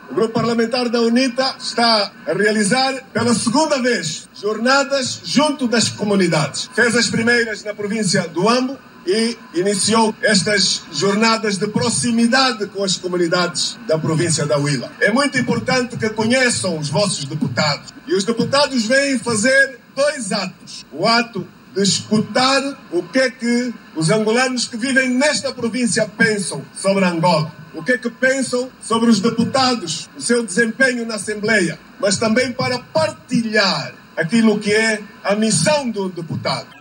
o Grupo Parlamentar da UNITA está a realizar pela segunda vez jornadas junto das comunidades. Fez as primeiras na província do Ambo e iniciou estas jornadas de proximidade com as comunidades da província da Huila. É muito importante que conheçam os vossos deputados. E os deputados vêm fazer 2 atos. O ato de escutar o que é que os angolanos que vivem nesta província pensam sobre Angola. O que é que pensam sobre os deputados, o seu desempenho na Assembleia. Mas também para partilhar aquilo que é a missão do deputado.